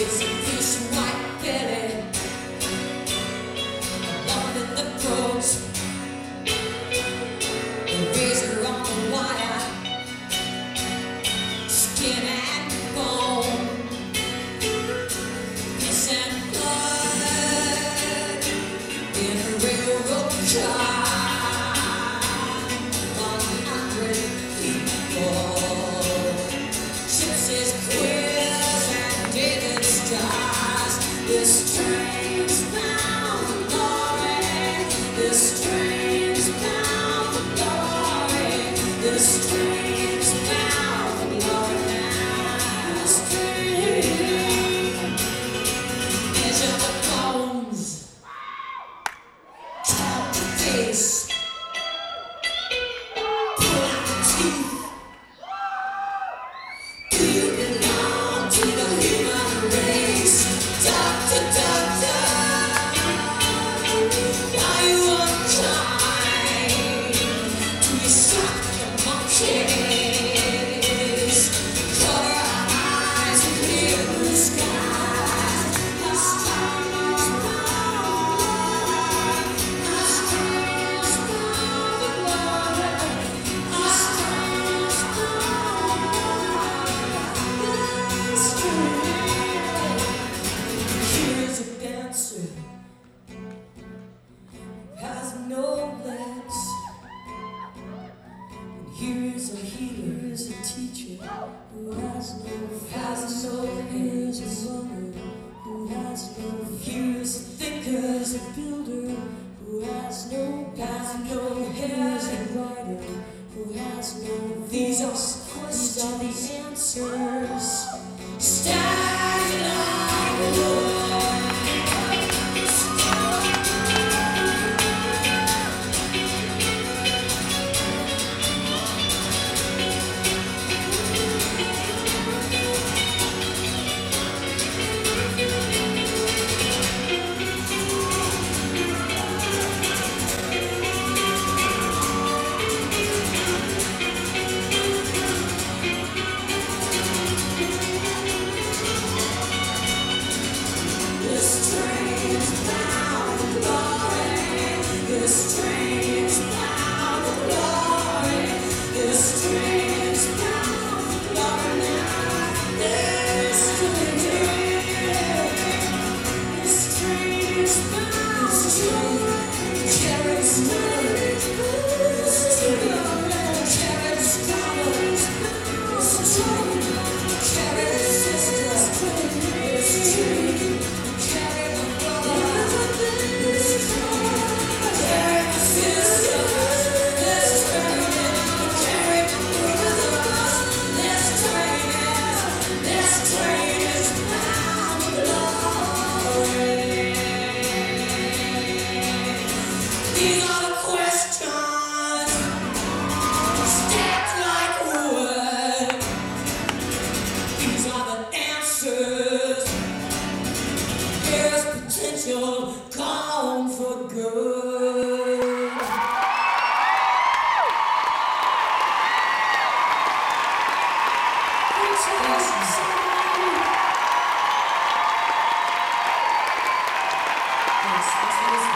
It's a fish white belly, love in the throat, the razor on the wire, skin and bone, piss and blood in a railroad car. 100 people, gypsies, queers, and David stars. This train's bound for glory. This train's bound for glory. This train's bound for glory now. This train, measure the bones, count the face, pull out the teeth. Do you belong to the human race? Doctor, doctor, are you unkind? Do you stop the monkeys? Cover our eyes and clear blue skies. This train is bound for glory. This train is bound for glory. This train. Here's a dancer who has no legs. And here's a healer, here's a teacher who has no hands. Here's a runner who has no feet. Here's a thinker, here's a builder who has no back, no hair. Here's a writer who has no voice. These are the answers. Stand like wood. This train's bound for glory. This train's bound for glory. This train's bound for glory now. This train is bound. This train carries knowledge. This train carries scholars. This train carries sisters. This train carry my brother. This train carry my sisters. This train carry my brothers. This train is bound for glory. These are the questions stacked like wood. These are the answers. There's potential gone for good. Thanks,